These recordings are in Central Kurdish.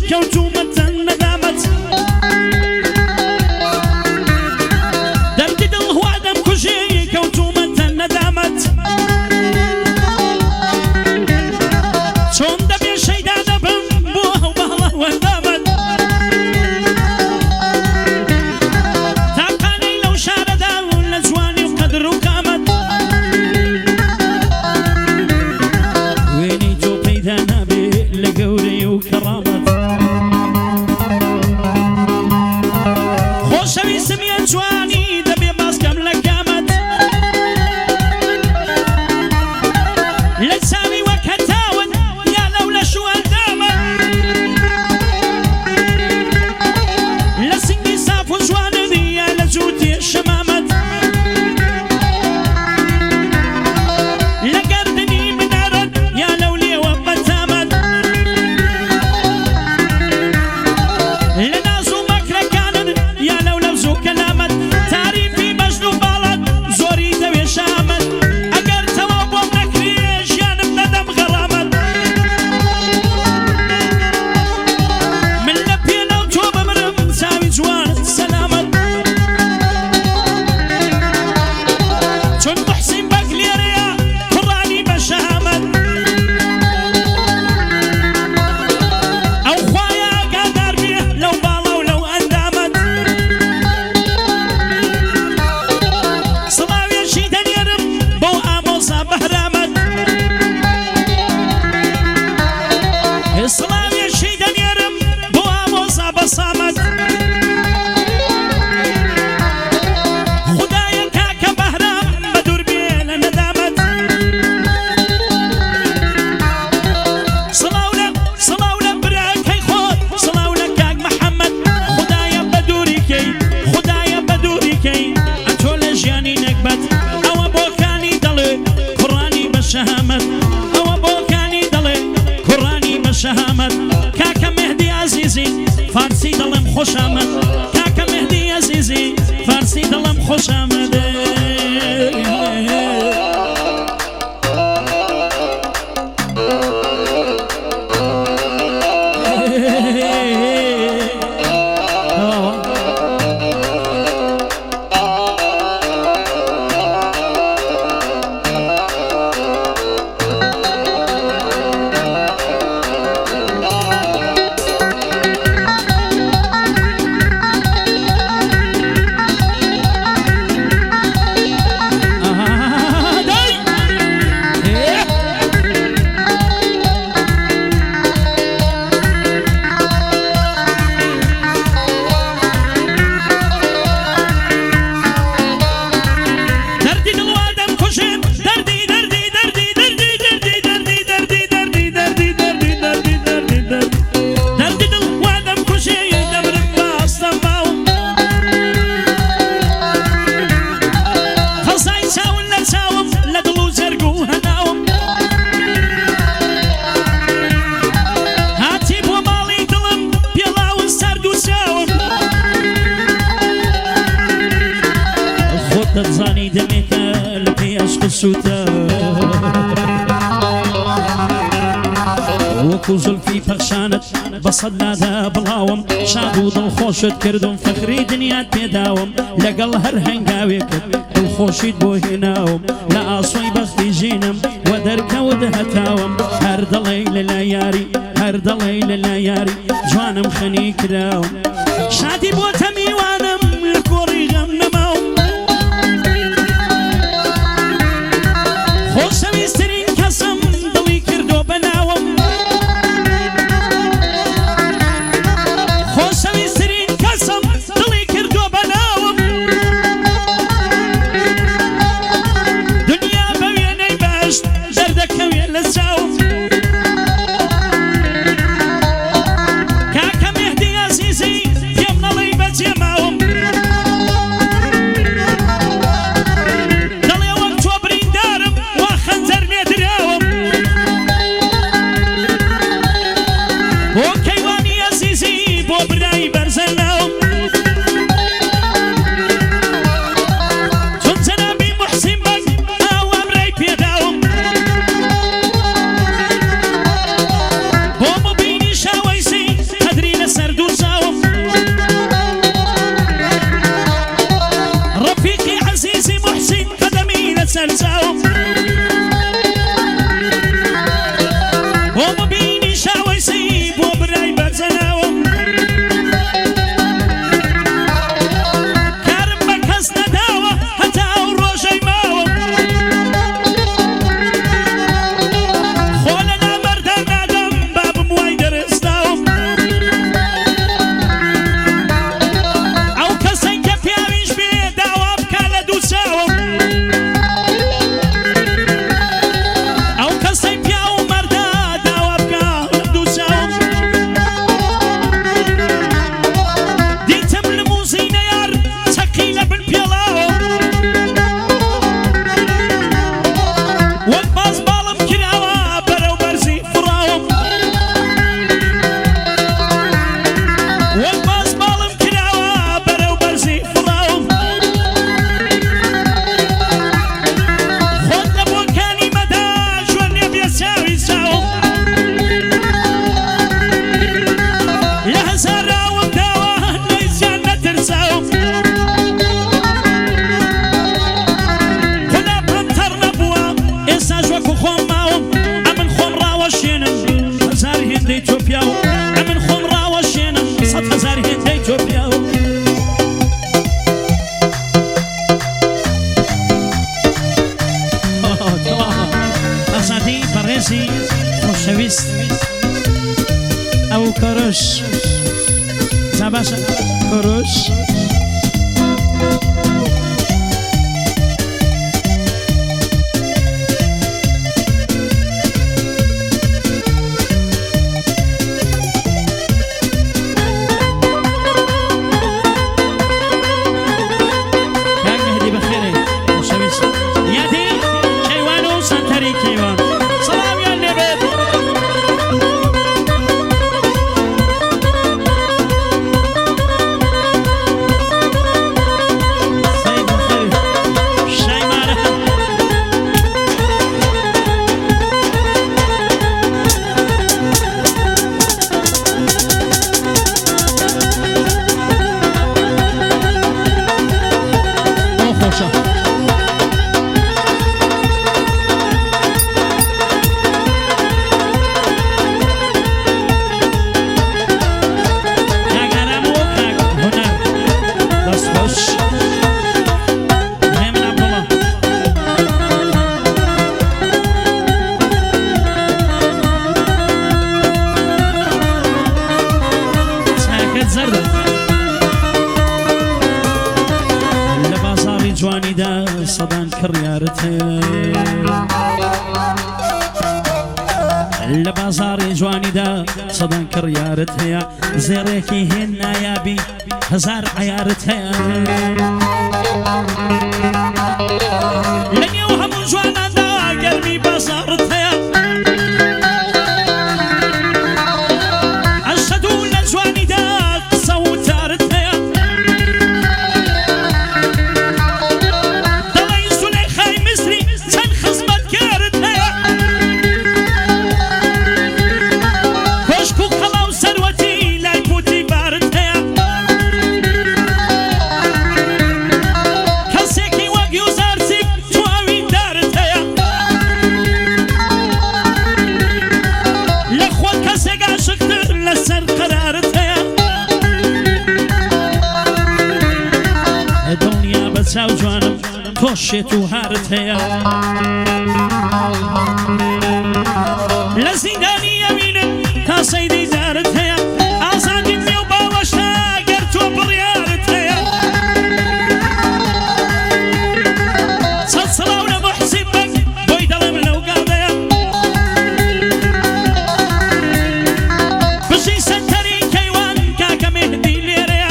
كوتومة ندامت دردي دل هو عدم كشي كوتومة ندامت شون دبي شيدا دبم بوها وبهله وندامت تاقاني لو شاردا لجواني وقدر وقامت ويني جو بيدا نبي لقوري وكرامت خوشوي سميان جواني دبي باسكم لقامت لساني وكتاون يا لولا شو اندامت لسني صاف وجوان ذي يا لجوتي الشمامت لقردني من عرض يا لولي وبتامت لنازو مكرة كانت يا لولا وزو كلامت تعريفي مجنو بالت زوري دوي شامت اگر توابو نكري جانب ندم غرامت من لبينا وتوب مرم ساوي جوان سلامت شون محسن بكليريا قراني بشامت او خوايا قادر بيه لو بالا ولو اندامت صلاوي شيدا يرم بو اموسا بهرامت صلاوي شيدا يرم بو اموسا بصامت خدايا كاكا بهرام بدور بيه لندامت صلاولا براكي خود صلاولا كاك محمد خدايا بدوري كي اتول جاني نكبت او بوكاني دلي قراني بشهامت او بوكاني دلي قراني بشهامت كاكا مهدي عزيزي فارسي دلم خوشامت كاكا مهدي عزيزي فارسي دلم خوشامت دردي دل وادم كشم دردي دردي دردي دردي دردي دردي دردي دردي دردي دردي دردي دردي دردي دردي دل وادم كشي دبر باستماو خلصاي ساون لا ساوم لا دلو زرقو هناوم هاتي بو مالي دلم بيلاو سردو ساوم خود تزاني دمك لبي عشق السوتا وكو زلفي بخشانت بصدنا ذا بلاوم شادو دل خوشت كردم فخري دنيا تداوم لقل هر هنقاوي دل خوشت بو هناوم لا اصوي بختي جينم ودرك ودهتاوم هر دليل لا ياري هر دليل لا ياري جوانم خني كراوم شادي بو تميوانم لكوري غمنماوم خوشوي سرين كسم دلي كردو بناوم خوشوي سرين كسم دلي كردو بناوم دنيا بويني باش دردك وين لساوم كاكا مهدي عزيزي يمنا لي بجمعهم دلي وقت وبرين دارم وخنزر ندراوم وكيواني عزيزي بو براي برزناوم شون زنابي محسن بك او امري بيداوم بو مبيني شاويسي قدري دەی تۆ پیاو ئەمن خۆم ڕاوەشێنم 100,000 هێندەی تۆ پیاو ئازادی بەڕێزی خۆشەویست ئەو کۆرش جا باشە کۆرش سەدان کڕیارت هەیە لە بازاڕی جوانیدا سەدان کڕیارت هەیە زێڕێکی هێن نایابی 1000 عیارت هەیە لە نێو هەموو جواناندا گەرمی بازاڕت هەیە ئەشەدوو لە جوانیدا قسە و تارت هەیە چاو جوانم تۆشێت و هارت هەیە لە زیندانی ئەوینم تا سەیدەی دارت هەیە ئازادی نێو باوەشتا گەر تۆ بڕیارت هەیە چەند سڵاو لە محسیب بەک بۆی دەڵێم لەو گادەیە بژی سەنتەری کەیوان کاکە مێهدی لێرەیە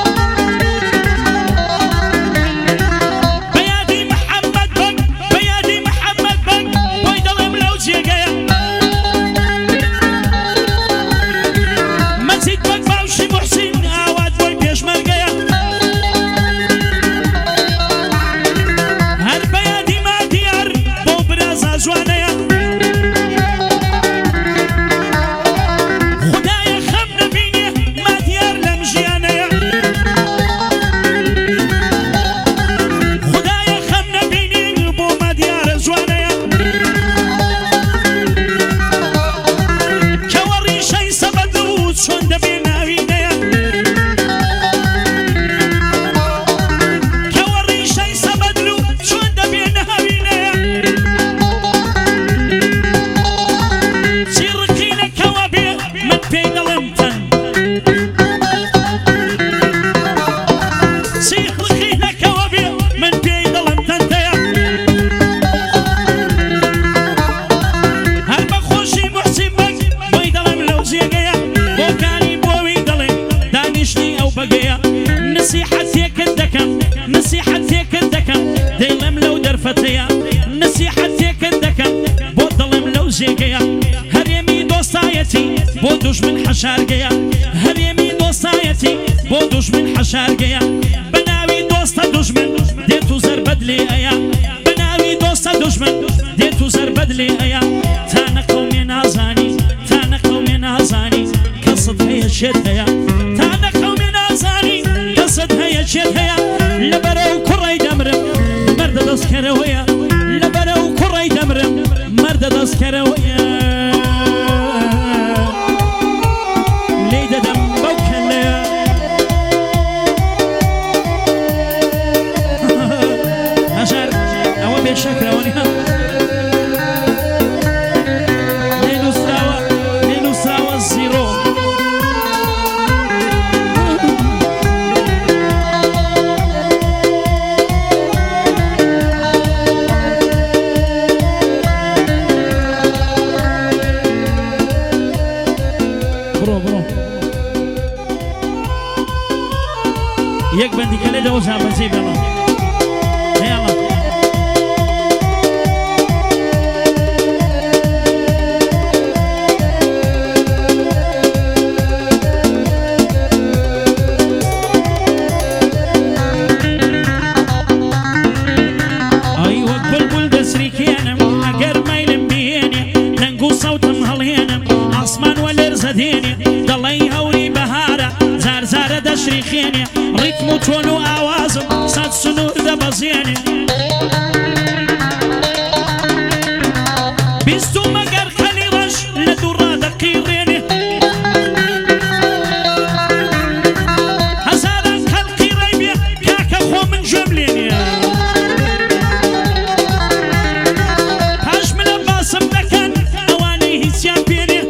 بۆ دوژمن حەشارگەیە هەرێمی دۆستایەتی بۆ دوژمن حەشارگەیە بە ناوی دۆستە دوژمن دێت و زەربەت لێ ئەیە بە ناوی دۆستە دوژمن دێت و زەربەت لێ ئەیە تا نەقەومێ نازانی تا نەقەومێ نازانی کەسد هەیە شێت هەیە تا نەقەومێ نازانی کەسد هەیە شێت هەیە لەبەرەو کوڕەی دەمرم مەردە دەستکەرەوەیە لەبەرەو کوڕەی دەمرم مەردە دەستکەرەوەیە برو يك بندي كله دوزها بنسيب يلا يلا ضلي هوري بهارة زار زار دشري خيني ريتمو تونو آوازم صاد سنور دبزيني بيستو مقر خلي رش لدورا دقيريني هزارا خلقي ريبيا كاكا خو من جمليني هاش من الباسم دكان اواني هيسيان بيني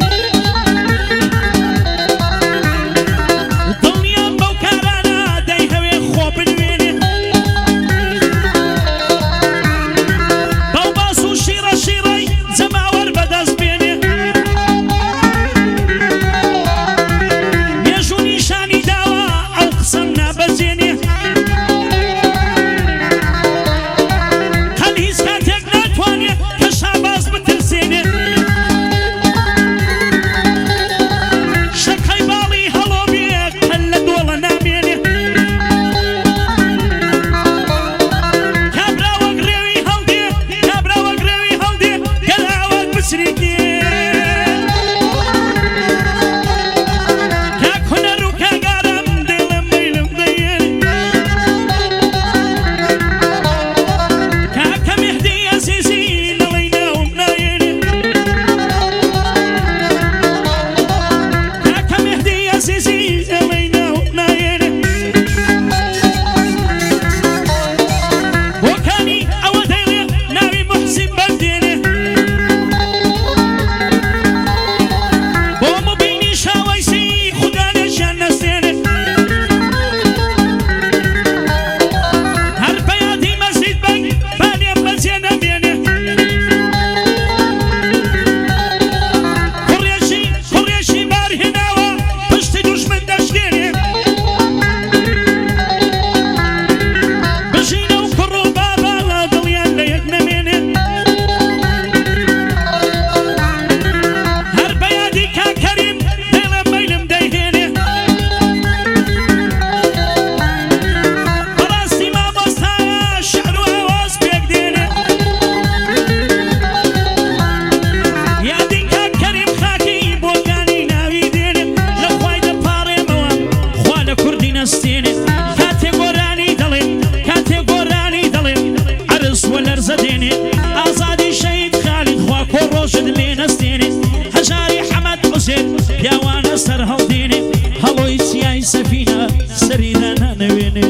آزادي شهيد خالد خواكو روشد لي نستيني هجاري حمد حسين بيوانا سر هالديني هلوي سياي سفينة سريدانا نويني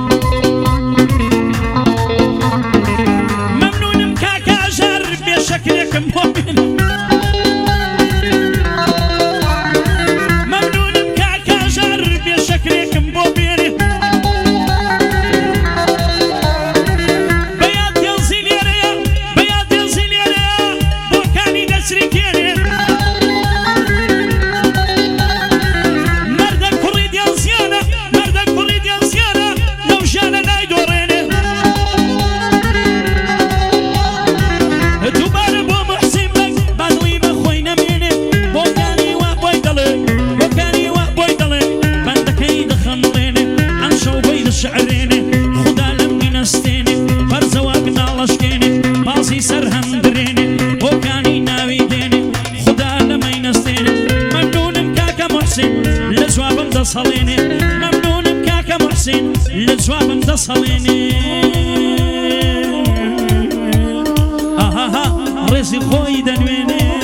ممنون مكاكا جار بشكلك مؤمن ممنون مكاكا جار بشكلك مؤمن صليني ممنون بكاكا محسن لجواب متصليني رزق خوي دنويني